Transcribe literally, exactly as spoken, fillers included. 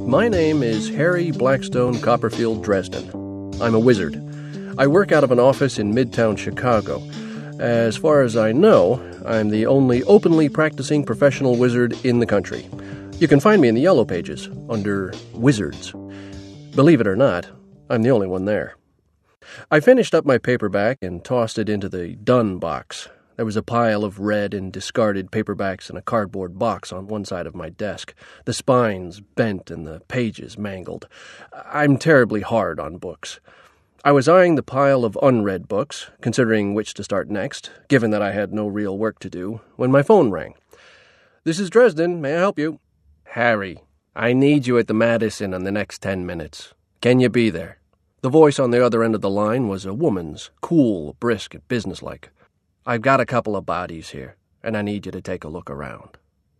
My name is Harry Blackstone Copperfield Dresden. I'm a wizard. I work out of an office in Midtown Chicago. As far as I know, I'm the only openly practicing professional wizard in the country. You can find me in the Yellow Pages, under Wizards. Believe it or not, I'm the only one there. I finished up my paperback and tossed it into the done box. There was a pile of red and discarded paperbacks in a cardboard box on one side of my desk, the spines bent and the pages mangled. I'm terribly hard on books. I was eyeing the pile of unread books, considering which to start next, given that I had no real work to do, when my phone rang. "This is Dresden. May I help you?" "Harry, I need you at the Madison in the next ten minutes. Can you be there?" The voice on the other end of the line was a woman's, cool, brisk, and businesslike. "I've got a couple of bodies here, and I need you to take a look around."